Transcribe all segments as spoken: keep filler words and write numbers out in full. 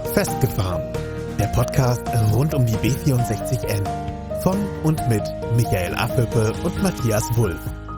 Festgefahren, der Podcast rund um die B vierundsechzig N. Von und mit Michael Affelpe und Matthias Wulff.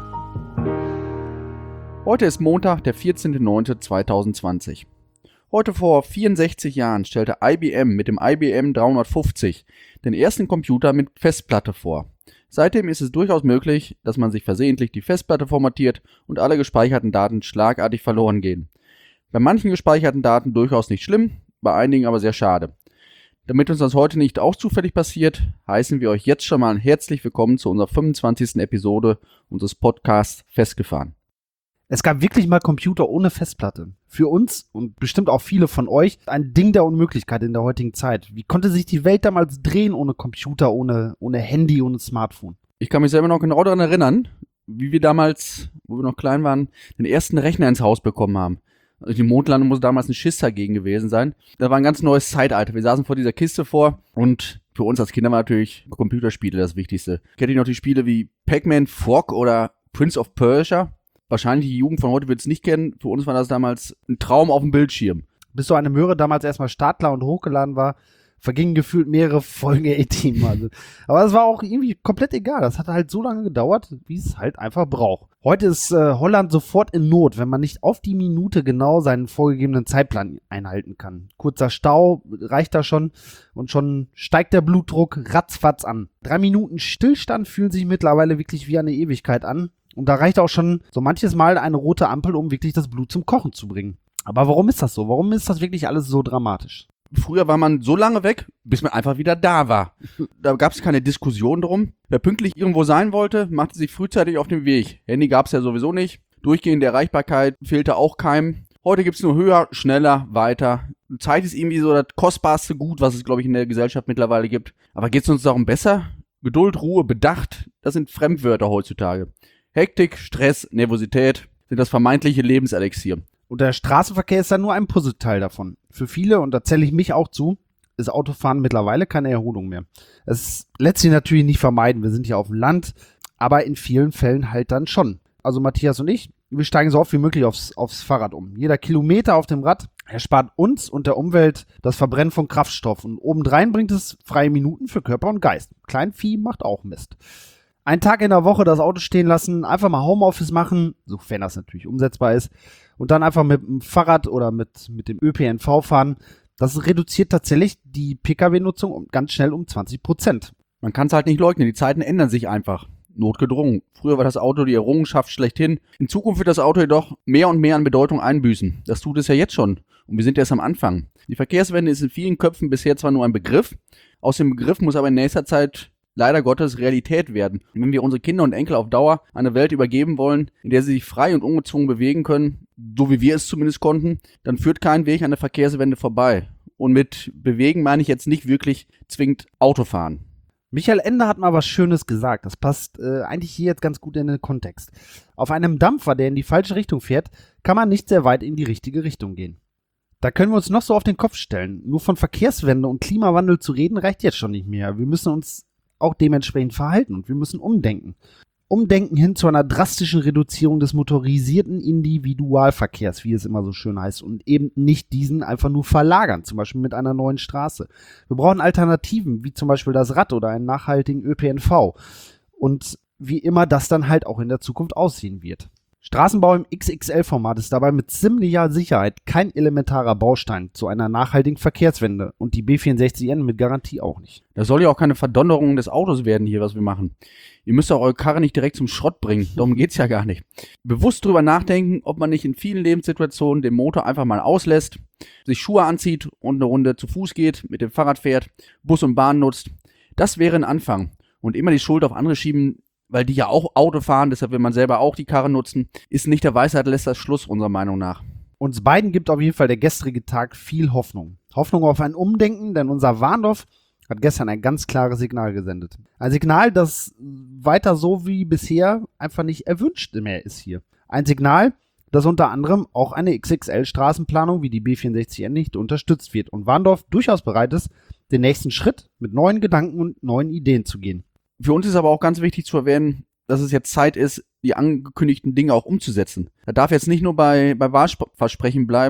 Heute ist Montag, der vierzehnter neunter zweitausendzwanzig. Heute vor vierundsechzig Jahren stellte I B M mit dem I B M dreihundertfünfzig den ersten Computer mit Festplatte vor. Seitdem ist es durchaus möglich, dass man sich versehentlich die Festplatte formatiert und alle gespeicherten Daten schlagartig verloren gehen. Bei manchen gespeicherten Daten durchaus nicht schlimm, bei einigen aber sehr schade. Damit uns das heute nicht auch zufällig passiert, heißen wir euch jetzt schon mal herzlich willkommen zu unserer fünfundzwanzigsten Episode unseres Podcasts Festgefahren. Es gab wirklich mal Computer ohne Festplatte. Für uns und bestimmt auch viele von euch ein Ding der Unmöglichkeit in der heutigen Zeit. Wie konnte sich die Welt damals drehen ohne Computer, ohne, ohne Handy, ohne Smartphone? Ich kann mich selber noch genau daran erinnern, wie wir damals, wo wir noch klein waren, den ersten Rechner ins Haus bekommen haben. Also die Mondlandung muss damals ein Schiss dagegen gewesen sein. Das war ein ganz neues Zeitalter. Wir saßen vor dieser Kiste vor und für uns als Kinder war natürlich Computerspiele das Wichtigste. Kennt ihr noch die Spiele wie Pac-Man, Frog oder Prince of Persia? Wahrscheinlich die Jugend von heute wird es nicht kennen. Für uns war das damals ein Traum auf dem Bildschirm. Bis so eine Möhre damals erstmal startklar und hochgeladen war, vergingen gefühlt mehrere Folgen A-Team. Also. Aber es war auch irgendwie komplett egal. Das hat halt so lange gedauert, wie es halt einfach braucht. Heute ist äh, Holland sofort in Not, wenn man nicht auf die Minute genau seinen vorgegebenen Zeitplan einhalten kann. Kurzer Stau reicht da schon und schon steigt der Blutdruck ratzfatz an. Drei Minuten Stillstand fühlen sich mittlerweile wirklich wie eine Ewigkeit an. Und da reicht auch schon so manches Mal eine rote Ampel, um wirklich das Blut zum Kochen zu bringen. Aber warum ist das so? Warum ist das wirklich alles so dramatisch? Früher war man so lange weg, bis man einfach wieder da war. Da gab es keine Diskussion drum. Wer pünktlich irgendwo sein wollte, machte sich frühzeitig auf den Weg. Handy gab es ja sowieso nicht. Durchgehende Erreichbarkeit fehlte auch keinem. Heute gibt es nur höher, schneller, weiter. Zeit ist irgendwie so das kostbarste Gut, was es, glaube ich, in der Gesellschaft mittlerweile gibt. Aber geht es uns darum besser? Geduld, Ruhe, Bedacht, das sind Fremdwörter heutzutage. Hektik, Stress, Nervosität sind das vermeintliche Lebenselixier. Und der Straßenverkehr ist dann nur ein Puzzleteil davon. Für viele, und da zähle ich mich auch zu, ist Autofahren mittlerweile keine Erholung mehr. Es lässt sich natürlich nicht vermeiden, wir sind ja auf dem Land, aber in vielen Fällen halt dann schon. Also Matthias und ich, wir steigen so oft wie möglich aufs, aufs Fahrrad um. Jeder Kilometer auf dem Rad erspart uns und der Umwelt das Verbrennen von Kraftstoff. Und obendrein bringt es freie Minuten für Körper und Geist. Kleinvieh macht auch Mist. Einen Tag in der Woche das Auto stehen lassen, einfach mal Homeoffice machen, sofern das natürlich umsetzbar ist, und dann einfach mit dem Fahrrad oder mit, mit dem Ö P N V fahren, das reduziert tatsächlich die Pkw-Nutzung ganz schnell um zwanzig Prozent. Man kann es halt nicht leugnen, die Zeiten ändern sich einfach. Notgedrungen. Früher war das Auto die Errungenschaft schlechthin. In Zukunft wird das Auto jedoch mehr und mehr an Bedeutung einbüßen. Das tut es ja jetzt schon. Und wir sind erst am Anfang. Die Verkehrswende ist in vielen Köpfen bisher zwar nur ein Begriff, aus dem Begriff muss aber in nächster Zeit leider Gottes Realität werden. Und wenn wir unsere Kinder und Enkel auf Dauer eine Welt übergeben wollen, in der sie sich frei und ungezwungen bewegen können, so wie wir es zumindest konnten, dann führt kein Weg an der Verkehrswende vorbei. Und mit bewegen meine ich jetzt nicht wirklich zwingend Autofahren. Michael Ende hat mal was Schönes gesagt. Das passt äh, eigentlich hier jetzt ganz gut in den Kontext. Auf einem Dampfer, der in die falsche Richtung fährt, kann man nicht sehr weit in die richtige Richtung gehen. Da können wir uns noch so auf den Kopf stellen. Nur von Verkehrswende und Klimawandel zu reden, reicht jetzt schon nicht mehr. Wir müssen uns auch dementsprechend verhalten und wir müssen umdenken. Umdenken hin zu einer drastischen Reduzierung des motorisierten Individualverkehrs, wie es immer so schön heißt, und eben nicht diesen einfach nur verlagern, zum Beispiel mit einer neuen Straße. Wir brauchen Alternativen, wie zum Beispiel das Rad oder einen nachhaltigen Ö P N V. Und wie immer das dann halt auch in der Zukunft aussehen wird. Straßenbau im X X L-Format ist dabei mit ziemlicher Sicherheit kein elementarer Baustein zu einer nachhaltigen Verkehrswende und die B vierundsechzig N mit Garantie auch nicht. Das soll ja auch keine Verdonnerung des Autos werden hier, was wir machen. Ihr müsst auch eure Karre nicht direkt zum Schrott bringen, darum geht's ja gar nicht. Bewusst drüber nachdenken, ob man nicht in vielen Lebenssituationen den Motor einfach mal auslässt, sich Schuhe anzieht und eine Runde zu Fuß geht, mit dem Fahrrad fährt, Bus und Bahn nutzt. Das wäre ein Anfang. Und immer die Schuld auf andere schieben, weil die ja auch Auto fahren, deshalb will man selber auch die Karre nutzen, ist nicht der Weisheit letzter Schluss, unserer Meinung nach. Uns beiden gibt auf jeden Fall der gestrige Tag viel Hoffnung. Hoffnung auf ein Umdenken, denn unser Warndorf hat gestern ein ganz klares Signal gesendet. Ein Signal, das weiter so wie bisher einfach nicht erwünscht mehr ist hier. Ein Signal, dass unter anderem auch eine X X L-Straßenplanung wie die B vierundsechzig N nicht unterstützt wird und Warndorf durchaus bereit ist, den nächsten Schritt mit neuen Gedanken und neuen Ideen zu gehen. Für uns ist aber auch ganz wichtig zu erwähnen, dass es jetzt Zeit ist, die angekündigten Dinge auch umzusetzen. Da darf jetzt nicht nur bei, bei Wahlversprechen bleiben,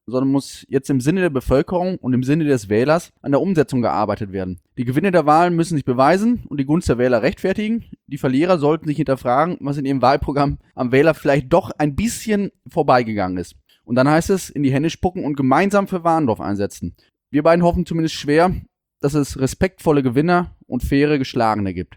sondern muss jetzt im Sinne der Bevölkerung und im Sinne des Wählers an der Umsetzung gearbeitet werden. Die Gewinner der Wahlen müssen sich beweisen und die Gunst der Wähler rechtfertigen. Die Verlierer sollten sich hinterfragen, was in ihrem Wahlprogramm am Wähler vielleicht doch ein bisschen vorbeigegangen ist. Und dann heißt es, in die Hände spucken und gemeinsam für Warendorf einsetzen. Wir beiden hoffen zumindest schwer, dass es respektvolle Gewinner und faire Geschlagene gibt.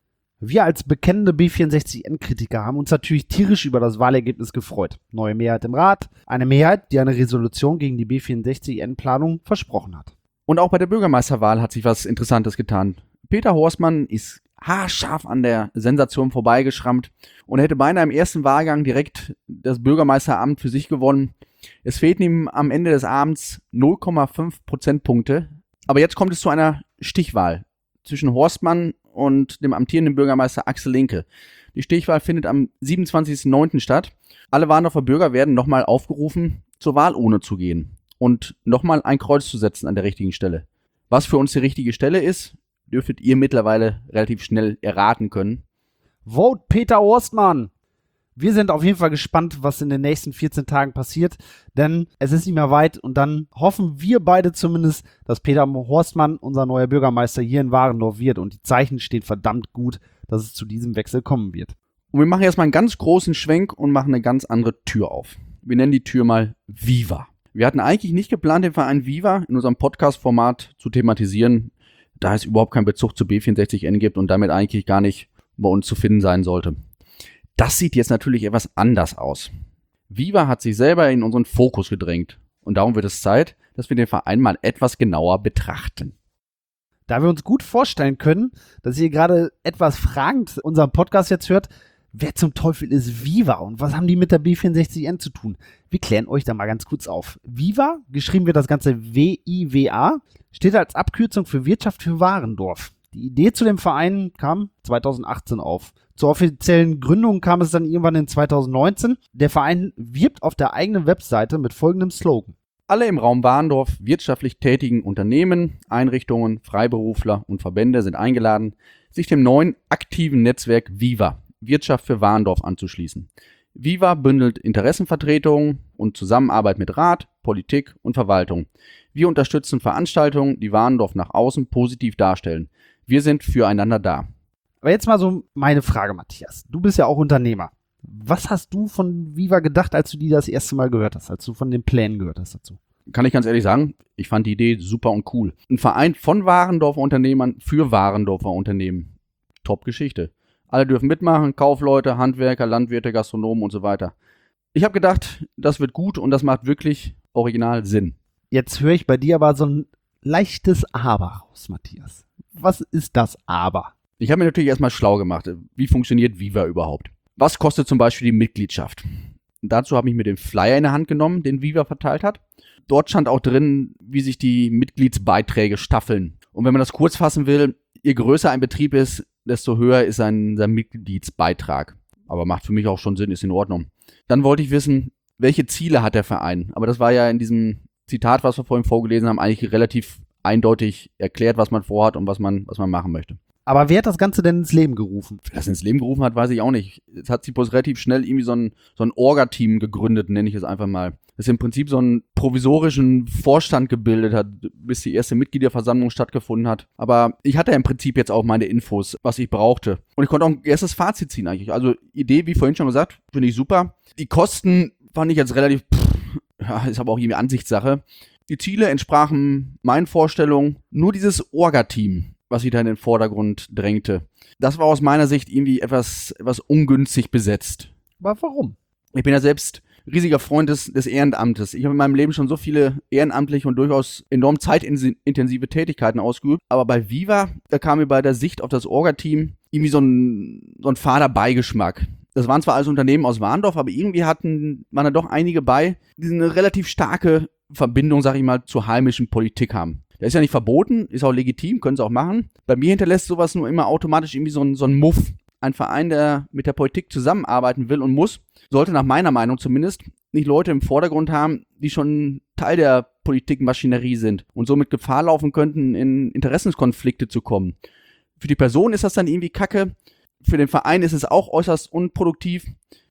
Wir als bekennende B vierundsechzig N-Kritiker haben uns natürlich tierisch über das Wahlergebnis gefreut. Neue Mehrheit im Rat, eine Mehrheit, die eine Resolution gegen die B vierundsechzig N-Planung versprochen hat. Und auch bei der Bürgermeisterwahl hat sich was Interessantes getan. Peter Horstmann ist haarscharf an der Sensation vorbeigeschrammt und hätte beinahe im ersten Wahlgang direkt das Bürgermeisteramt für sich gewonnen. Es fehlten ihm am Ende des Abends null Komma fünf Prozentpunkte. Aber jetzt kommt es zu einer Stichwahl zwischen Horstmann und dem amtierenden Bürgermeister Axel Linke. Die Stichwahl findet am siebenundzwanzigsten neunten statt. Alle Warendorfer Bürger werden nochmal aufgerufen, zur Wahlurne zu gehen und nochmal ein Kreuz zu setzen an der richtigen Stelle. Was für uns die richtige Stelle ist, dürftet ihr mittlerweile relativ schnell erraten können. Vote Peter Horstmann! Wir sind auf jeden Fall gespannt, was in den nächsten vierzehn Tagen passiert, denn es ist nicht mehr weit und dann hoffen wir beide zumindest, dass Peter Horstmann unser neuer Bürgermeister hier in Warendorf wird und die Zeichen stehen verdammt gut, dass es zu diesem Wechsel kommen wird. Und wir machen erstmal einen ganz großen Schwenk und machen eine ganz andere Tür auf. Wir nennen die Tür mal Viva. Wir hatten eigentlich nicht geplant, den Verein Viva in unserem Podcast-Format zu thematisieren, da es überhaupt keinen Bezug zu B vierundsechzig N gibt und damit eigentlich gar nicht bei uns zu finden sein sollte. Das sieht jetzt natürlich etwas anders aus. Viva hat sich selber in unseren Fokus gedrängt und darum wird es Zeit, dass wir den Verein mal etwas genauer betrachten. Da wir uns gut vorstellen können, dass ihr gerade etwas fragend unseren Podcast jetzt hört, wer zum Teufel ist Viva und was haben die mit der B vierundsechzig N zu tun? Wir klären euch da mal ganz kurz auf. Viva, geschrieben wird das Ganze W I W A, steht als Abkürzung für Wirtschaft für Warendorf. Die Idee zu dem Verein kam zweitausendachtzehn auf. Zur offiziellen Gründung kam es dann irgendwann in zweitausendneunzehn. Der Verein wirbt auf der eigenen Webseite mit folgendem Slogan. Alle im Raum Warendorf wirtschaftlich tätigen Unternehmen, Einrichtungen, Freiberufler und Verbände sind eingeladen, sich dem neuen aktiven Netzwerk Viva, Wirtschaft für Warendorf, anzuschließen. Viva bündelt Interessenvertretungen und Zusammenarbeit mit Rat, Politik und Verwaltung. Wir unterstützen Veranstaltungen, die Warendorf nach außen positiv darstellen. Wir sind füreinander da. Aber jetzt mal so meine Frage, Matthias. Du bist ja auch Unternehmer. Was hast du von Viva gedacht, als du die das erste Mal gehört hast, als du von den Plänen gehört hast dazu? Kann ich ganz ehrlich sagen, ich fand die Idee super und cool. Ein Verein von Warendorfer Unternehmern für Warendorfer Unternehmen. Top Geschichte. Alle dürfen mitmachen, Kaufleute, Handwerker, Landwirte, Gastronomen und so weiter. Ich habe gedacht, das wird gut und das macht wirklich original Sinn. Jetzt höre ich bei dir aber so ein leichtes Aber raus, Matthias. Was ist das Aber? Ich habe mir natürlich erstmal schlau gemacht. Wie funktioniert Viva überhaupt? Was kostet zum Beispiel die Mitgliedschaft? Und dazu habe ich mir den Flyer in der Hand genommen, den Viva verteilt hat. Dort stand auch drin, wie sich die Mitgliedsbeiträge staffeln. Und wenn man das kurz fassen will, je größer ein Betrieb ist, desto höher ist sein, sein Mitgliedsbeitrag. Aber macht für mich auch schon Sinn, ist in Ordnung. Dann wollte ich wissen, welche Ziele hat der Verein? Aber das war ja in diesem Zitat, was wir vorhin vorgelesen haben, eigentlich relativ eindeutig erklärt, was man vorhat und was man, was man machen möchte. Aber wer hat das Ganze denn ins Leben gerufen? Wer das ins Leben gerufen hat, weiß ich auch nicht. Jetzt hat sich bloß relativ schnell irgendwie so ein, so ein Orga-Team gegründet, nenne ich es einfach mal. Das im Prinzip so einen provisorischen Vorstand gebildet hat, bis die erste Mitgliederversammlung stattgefunden hat. Aber ich hatte ja im Prinzip jetzt auch meine Infos, was ich brauchte. Und ich konnte auch ein erstes Fazit ziehen eigentlich. Also Idee, wie vorhin schon gesagt, finde ich super. Die Kosten fand ich jetzt relativ, pff, ja, ist aber auch irgendwie Ansichtssache. Die Ziele entsprachen meinen Vorstellungen. Nur dieses Orga-Team, was sich da in den Vordergrund drängte, das war aus meiner Sicht irgendwie etwas, etwas ungünstig besetzt. Aber warum? Ich bin ja selbst riesiger Freund des, des Ehrenamtes. Ich habe in meinem Leben schon so viele ehrenamtliche und durchaus enorm zeitintensive Tätigkeiten ausgeübt. Aber bei Viva, da kam mir bei der Sicht auf das Orga-Team irgendwie so ein, so ein fader Beigeschmack. Das waren zwar alles Unternehmen aus Warendorf, aber irgendwie hatten, waren da doch einige bei, die eine relativ starke Verbindung, sag ich mal, zur heimischen Politik haben. Das ist ja nicht verboten, ist auch legitim, können sie auch machen. Bei mir hinterlässt sowas nur immer automatisch irgendwie so ein, so ein Muff. Ein Verein, der mit der Politik zusammenarbeiten will und muss, sollte nach meiner Meinung zumindest nicht Leute im Vordergrund haben, die schon Teil der Politikmaschinerie sind und somit Gefahr laufen könnten, in Interessenskonflikte zu kommen. Für die Person ist das dann irgendwie kacke, für den Verein ist es auch äußerst unproduktiv.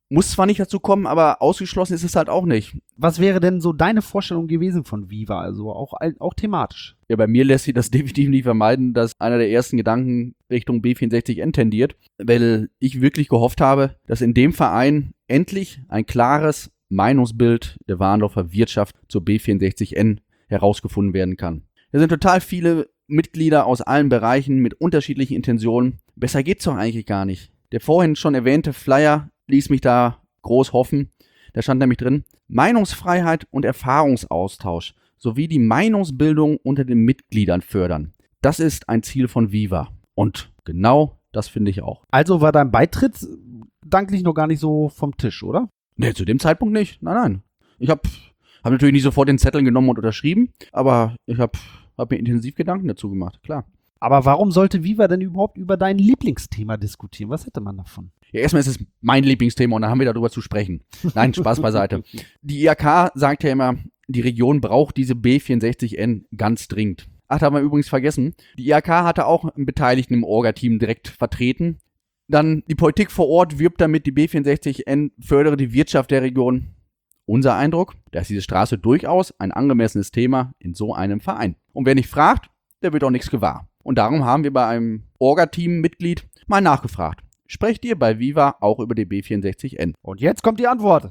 Muss zwar nicht dazu kommen, aber ausgeschlossen ist es halt auch nicht. Was wäre denn so deine Vorstellung gewesen von Viva, also auch, auch thematisch? Ja, bei mir lässt sich das definitiv nicht vermeiden, dass einer der ersten Gedanken Richtung B vierundsechzig N tendiert, weil ich wirklich gehofft habe, dass in dem Verein endlich ein klares Meinungsbild der Warndorfer Wirtschaft zur B vierundsechzig N herausgefunden werden kann. Da sind total viele Mitglieder aus allen Bereichen mit unterschiedlichen Intentionen. Besser geht's doch eigentlich gar nicht. Der vorhin schon erwähnte Flyer ließ mich da groß hoffen. Da stand nämlich drin: Meinungsfreiheit und Erfahrungsaustausch sowie die Meinungsbildung unter den Mitgliedern fördern. Das ist ein Ziel von Viva. Und genau das finde ich auch. Also war dein Beitritt gedanklich noch gar nicht so vom Tisch, oder? Nee, zu dem Zeitpunkt nicht. Nein, nein. Ich habe hab natürlich nicht sofort den Zettel genommen und unterschrieben, aber ich habe hab mir intensiv Gedanken dazu gemacht, klar. Aber warum sollte Viva denn überhaupt über dein Lieblingsthema diskutieren? Was hätte man davon? Ja, erstmal ist es mein Lieblingsthema und dann haben wir darüber zu sprechen. Nein, Spaß beiseite. Die I H K sagt ja immer, die Region braucht diese B vierundsechzig N ganz dringend. Ach, da haben wir übrigens vergessen. Die I H K hatte auch einen Beteiligten im Orga-Team direkt vertreten. Dann die Politik vor Ort wirbt damit, die B vierundsechzig N fördere die Wirtschaft der Region. Unser Eindruck, da ist diese Straße durchaus ein angemessenes Thema in so einem Verein. Und wer nicht fragt, der wird auch nichts gewahr. Und darum haben wir bei einem Orga-Team-Mitglied mal nachgefragt. Sprecht ihr bei Viva auch über die B vierundsechzig N? Und jetzt kommt die Antwort.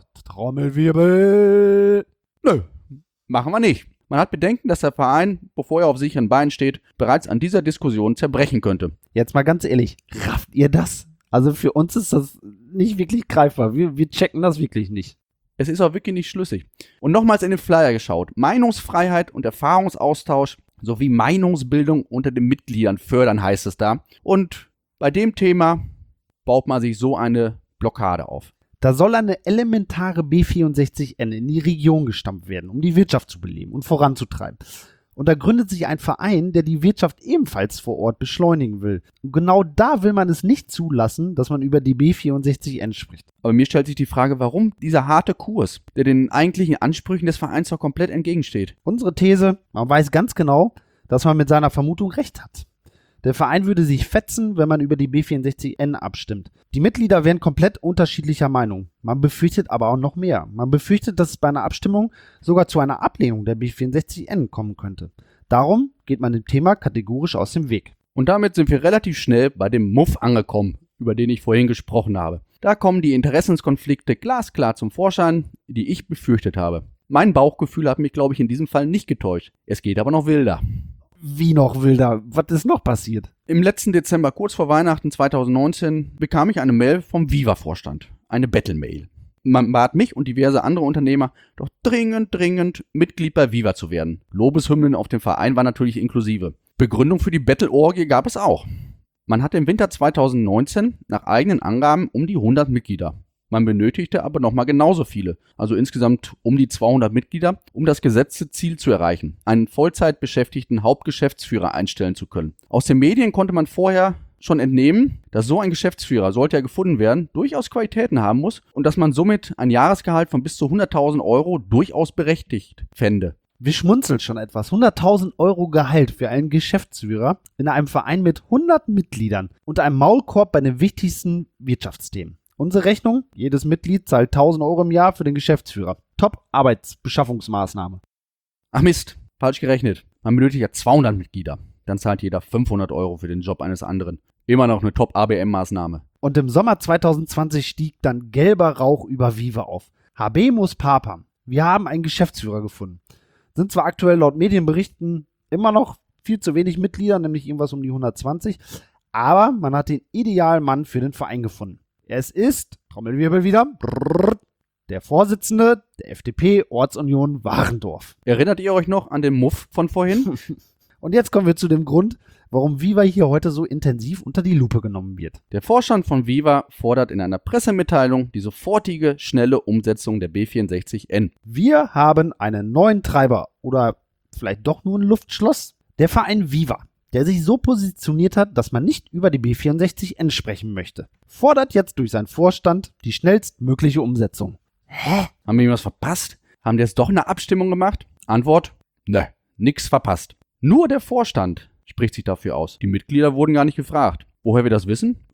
Trommelwirbel. Nö, machen wir nicht. Man hat Bedenken, dass der Verein, bevor er auf sicheren Beinen steht, bereits an dieser Diskussion zerbrechen könnte. Jetzt mal ganz ehrlich, rafft ihr das? Also für uns ist das nicht wirklich greifbar. Wir, wir checken das wirklich nicht. Es ist auch wirklich nicht schlüssig. Und nochmals in den Flyer geschaut. Meinungsfreiheit und Erfahrungsaustausch sowie Meinungsbildung unter den Mitgliedern fördern, heißt es da. Und bei dem Thema baut man sich so eine Blockade auf. Da soll eine elementare B vierundsechzig N in die Region gestampft werden, um die Wirtschaft zu beleben und voranzutreiben. Und da gründet sich ein Verein, der die Wirtschaft ebenfalls vor Ort beschleunigen will. Und genau da will man es nicht zulassen, dass man über die B vierundsechzig N spricht. Aber mir stellt sich die Frage, warum dieser harte Kurs, der den eigentlichen Ansprüchen des Vereins doch komplett entgegensteht. Unsere These: Man weiß ganz genau, dass man mit seiner Vermutung recht hat. Der Verein würde sich fetzen, wenn man über die B vierundsechzig N abstimmt. Die Mitglieder wären komplett unterschiedlicher Meinung. Man befürchtet aber auch noch mehr. Man befürchtet, dass es bei einer Abstimmung sogar zu einer Ablehnung der B vierundsechzig N kommen könnte. Darum geht man dem Thema kategorisch aus dem Weg. Und damit sind wir relativ schnell bei dem Muff angekommen, über den ich vorhin gesprochen habe. Da kommen die Interessenskonflikte glasklar zum Vorschein, die ich befürchtet habe. Mein Bauchgefühl hat mich, glaube ich, in diesem Fall nicht getäuscht. Es geht aber noch wilder. Wie noch wilder? Was ist noch passiert? Im letzten Dezember, kurz vor Weihnachten zweitausendneunzehn, bekam ich eine Mail vom Viva-Vorstand. Eine Battle-Mail. Man bat mich und diverse andere Unternehmer, doch dringend, dringend Mitglied bei Viva zu werden. Lobeshymnen auf den Verein war natürlich inklusive. Begründung für die Battle-Orgie gab es auch. Man hatte im Winter zweitausendneunzehn nach eigenen Angaben um die hundert Mitglieder. Man benötigte aber nochmal genauso viele, also insgesamt um die zweihundert Mitglieder, um das gesetzte Ziel zu erreichen, einen Vollzeitbeschäftigten Hauptgeschäftsführer einstellen zu können. Aus den Medien konnte man vorher schon entnehmen, dass so ein Geschäftsführer, sollte er gefunden werden, durchaus Qualitäten haben muss und dass man somit ein Jahresgehalt von bis zu hunderttausend Euro durchaus berechtigt fände. Wir schmunzeln schon etwas. hunderttausend Euro Gehalt für einen Geschäftsführer in einem Verein mit hundert Mitgliedern und einem Maulkorb bei den wichtigsten Wirtschaftsthemen. Unsere Rechnung: Jedes Mitglied zahlt tausend Euro im Jahr für den Geschäftsführer. Top-Arbeitsbeschaffungsmaßnahme. Ach Mist, falsch gerechnet. Man benötigt ja zweihundert Mitglieder. Dann zahlt jeder fünfhundert Euro für den Job eines anderen. Immer noch eine Top-A B M-Maßnahme. Und im Sommer zweitausendzwanzig stieg dann gelber Rauch über Viva auf. Habemus Papam. Wir haben einen Geschäftsführer gefunden. Sind zwar aktuell laut Medienberichten immer noch viel zu wenig Mitglieder, nämlich irgendwas um die hundertzwanzig, aber man hat den idealen Mann für den Verein gefunden. Es ist, Trommelwirbel wieder, brrr, der Vorsitzende der F D P Ortsunion Warendorf. Erinnert ihr euch noch an den Muff von vorhin? Und jetzt kommen wir zu dem Grund, warum Viva hier heute so intensiv unter die Lupe genommen wird. Der Vorstand von Viva fordert in einer Pressemitteilung die sofortige, schnelle Umsetzung der B vierundsechzig N. Wir haben einen neuen Treiber oder vielleicht doch nur ein Luftschloss. Der Verein Viva, der sich so positioniert hat, dass man nicht über die B vierundsechzig N sprechen möchte, fordert jetzt durch seinen Vorstand die schnellstmögliche Umsetzung. Hä? Haben wir irgendwas verpasst? Haben die jetzt doch eine Abstimmung gemacht? Antwort: Ne, nix verpasst. Nur der Vorstand spricht sich dafür aus. Die Mitglieder wurden gar nicht gefragt. Woher wir das wissen?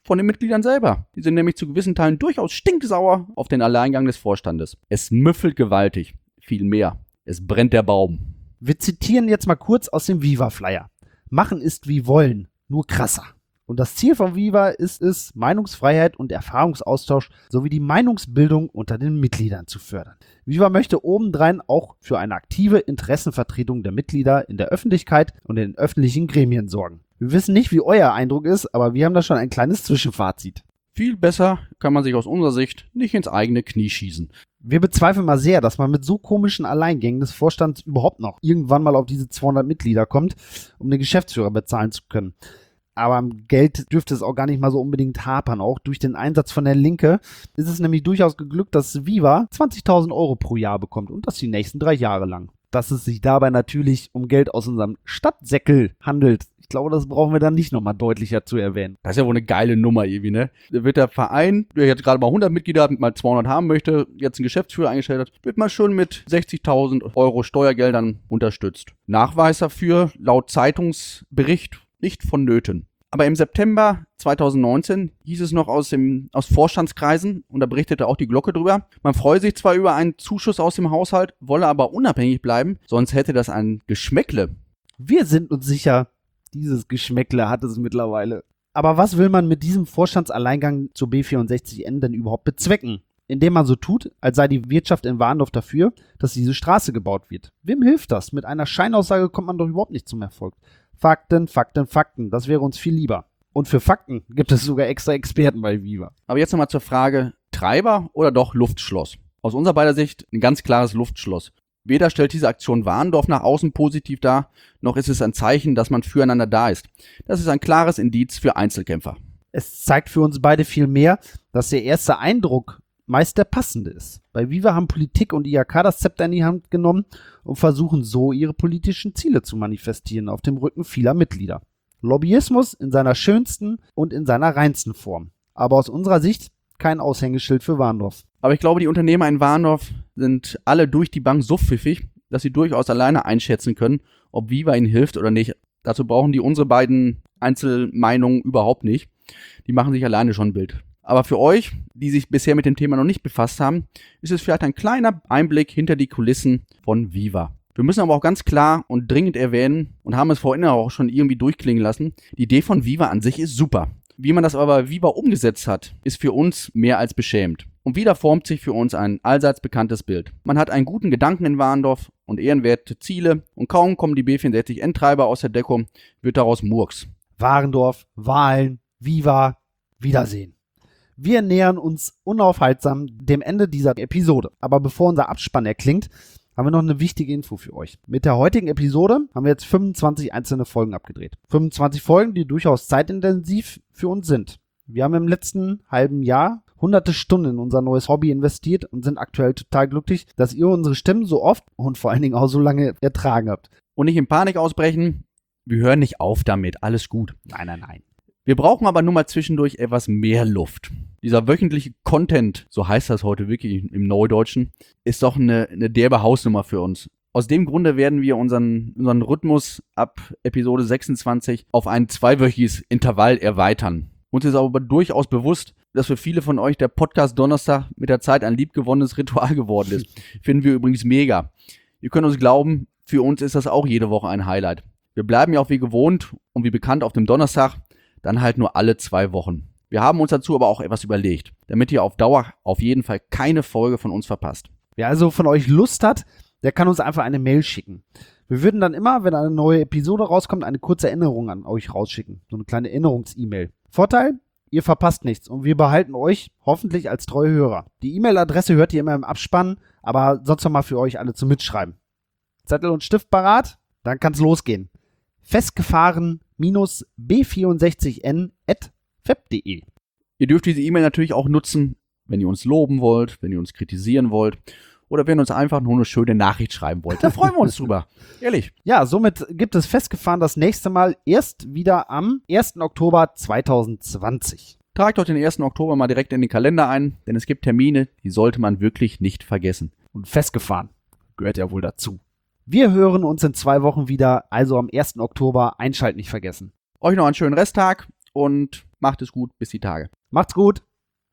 von den Mitgliedern selber. Die sind nämlich zu gewissen Teilen durchaus stinksauer auf den Alleingang des Vorstandes. Es müffelt gewaltig. Viel mehr. Es brennt der Baum. Wir zitieren jetzt mal kurz aus dem Viva-Flyer. Machen ist wie wollen, nur krasser. Und das Ziel von Viva ist es, Meinungsfreiheit und Erfahrungsaustausch sowie die Meinungsbildung unter den Mitgliedern zu fördern. Viva möchte obendrein auch für eine aktive Interessenvertretung der Mitglieder in der Öffentlichkeit und in den öffentlichen Gremien sorgen. Wir wissen nicht, wie euer Eindruck ist, aber wir haben da schon ein kleines Zwischenfazit. Viel besser kann man sich aus unserer Sicht nicht ins eigene Knie schießen. Wir bezweifeln mal sehr, dass man mit so komischen Alleingängen des Vorstands überhaupt noch irgendwann mal auf diese zweihundert Mitglieder kommt, um den Geschäftsführer bezahlen zu können. Aber am Geld dürfte es auch gar nicht mal so unbedingt hapern. Auch durch den Einsatz von der Linke ist es nämlich durchaus geglückt, dass Viva zwanzigtausend Euro pro Jahr bekommt und das die nächsten drei Jahre lang. Dass es sich dabei natürlich um Geld aus unserem Stadtsäckel handelt. Ich glaube, das brauchen wir dann nicht nochmal deutlicher zu erwähnen. Das ist ja wohl eine geile Nummer irgendwie, ne? Da wird der Verein, der jetzt gerade mal hundert Mitglieder hat und mal zweihundert haben möchte, jetzt einen Geschäftsführer eingestellt hat, wird mal schon mit sechzigtausend Euro Steuergeldern unterstützt. Nachweis dafür, laut Zeitungsbericht, nicht vonnöten. Aber im September zweitausendneunzehn hieß es noch aus, dem, aus Vorstandskreisen, und da berichtete auch die Glocke drüber, man freue sich zwar über einen Zuschuss aus dem Haushalt, wolle aber unabhängig bleiben, sonst hätte das ein Geschmäckle. Wir sind uns sicher, dieses Geschmäckle hat es mittlerweile. Aber was will man mit diesem Vorstandsalleingang zur B vierundsechzig N denn überhaupt bezwecken? Indem man so tut, als sei die Wirtschaft in Warndorf dafür, dass diese Straße gebaut wird. Wem hilft das? Mit einer Scheinaussage kommt man doch überhaupt nicht zum Erfolg. Fakten, Fakten, Fakten, das wäre uns viel lieber. Und für Fakten gibt es sogar extra Experten bei Viva. Aber jetzt nochmal zur Frage, Treiber oder doch Luftschloss? Aus unserer beider Sicht ein ganz klares Luftschloss. Weder stellt diese Aktion Warndorf nach außen positiv dar, noch ist es ein Zeichen, dass man füreinander da ist. Das ist ein klares Indiz für Einzelkämpfer. Es zeigt für uns beide viel mehr, dass der erste Eindruck meist der passende ist. Bei Viva haben Politik und I H K das Zepter in die Hand genommen und versuchen so ihre politischen Ziele zu manifestieren auf dem Rücken vieler Mitglieder. Lobbyismus in seiner schönsten und in seiner reinsten Form. Aber aus unserer Sicht kein Aushängeschild für Warndorf. Aber ich glaube, die Unternehmer in Warndorf sind alle durch die Bank so pfiffig, dass sie durchaus alleine einschätzen können, ob Viva ihnen hilft oder nicht. Dazu brauchen die unsere beiden Einzelmeinungen überhaupt nicht. Die machen sich alleine schon ein Bild. Aber für euch, die sich bisher mit dem Thema noch nicht befasst haben, ist es vielleicht ein kleiner Einblick hinter die Kulissen von Viva. Wir müssen aber auch ganz klar und dringend erwähnen und haben es vorhin auch schon irgendwie durchklingen lassen, die Idee von Viva an sich ist super. Wie man das aber bei Viva umgesetzt hat, ist für uns mehr als beschämend. Und wieder formt sich für uns ein allseits bekanntes Bild. Man hat einen guten Gedanken in Warndorf und ehrenwerte Ziele und kaum kommen die B vierundsechzig N-Treiber aus der Deckung, wird daraus Murks. Warndorf, Wahlen, Viva, Wiedersehen. Wir nähern uns unaufhaltsam dem Ende dieser Episode. Aber bevor unser Abspann erklingt, haben wir noch eine wichtige Info für euch. Mit der heutigen Episode haben wir jetzt fünfundzwanzig einzelne Folgen abgedreht. fünfundzwanzig Folgen, die durchaus zeitintensiv für uns sind. Wir haben im letzten halben Jahr hunderte Stunden in unser neues Hobby investiert und sind aktuell total glücklich, dass ihr unsere Stimmen so oft und vor allen Dingen auch so lange ertragen habt. Und nicht in Panik ausbrechen, wir hören nicht auf damit, alles gut. Nein, nein, nein. Wir brauchen aber nur mal zwischendurch etwas mehr Luft. Dieser wöchentliche Content, so heißt das heute wirklich im Neudeutschen, ist doch eine, eine derbe Hausnummer für uns. Aus dem Grunde werden wir unseren, unseren Rhythmus ab Episode sechsundzwanzig auf ein zweiwöchiges Intervall erweitern. Uns ist aber durchaus bewusst, dass für viele von euch der Podcast Donnerstag mit der Zeit ein liebgewonnenes Ritual geworden ist. Finden wir übrigens mega. Ihr könnt uns glauben, für uns ist das auch jede Woche ein Highlight. Wir bleiben ja auch wie gewohnt und wie bekannt auf dem Donnerstag, dann halt nur alle zwei Wochen. Wir haben uns dazu aber auch etwas überlegt, damit ihr auf Dauer auf jeden Fall keine Folge von uns verpasst. Wer also von euch Lust hat, der kann uns einfach eine Mail schicken. Wir würden dann immer, wenn eine neue Episode rauskommt, eine kurze Erinnerung an euch rausschicken. So eine kleine Erinnerungs-E-Mail. Vorteil, ihr verpasst nichts und wir behalten euch hoffentlich als treue Hörer. Die E-Mail-Adresse hört ihr immer im Abspann, aber sonst noch mal für euch alle zum Mitschreiben. Zettel und Stift parat? Dann kann's losgehen. Festgefahren B vierundsechzig N at feb punkt de. Ihr dürft diese E-Mail natürlich auch nutzen, wenn ihr uns loben wollt, wenn ihr uns kritisieren wollt oder wenn ihr uns einfach nur eine schöne Nachricht schreiben wollt. Da freuen wir uns drüber. Ehrlich. Ja, somit gibt es Festgefahren das nächste Mal erst wieder am ersten Oktober zweitausendzwanzig. Tragt euch den ersten Oktober mal direkt in den Kalender ein, denn es gibt Termine, die sollte man wirklich nicht vergessen. Und Festgefahren gehört ja wohl dazu. Wir hören uns in zwei Wochen wieder, also am ersten Oktober. Einschalten nicht vergessen. Euch noch einen schönen Resttag und Macht es gut, bis die Tage. Macht's gut.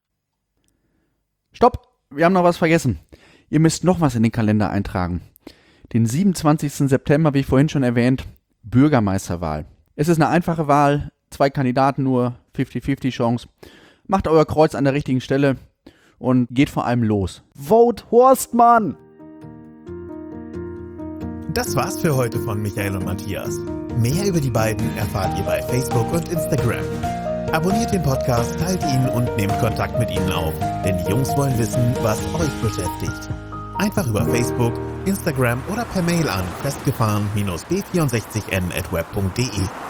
Stopp, wir haben noch was vergessen. Ihr müsst noch was in den Kalender eintragen. Den siebenundzwanzigsten September, wie vorhin schon erwähnt, Bürgermeisterwahl. Es ist eine einfache Wahl, zwei Kandidaten nur, fünfzig fünfzig Chance. Macht euer Kreuz an der richtigen Stelle und geht vor allem los. Vote Horstmann! Das war's für heute von Michael und Matthias. Mehr über die beiden erfahrt ihr bei Facebook und Instagram. Abonniert den Podcast, teilt ihn und nehmt Kontakt mit ihnen auf, denn die Jungs wollen wissen, was euch beschäftigt. Einfach über Facebook, Instagram oder per Mail an festgefahren dash b vierundsechzig n at web punkt de.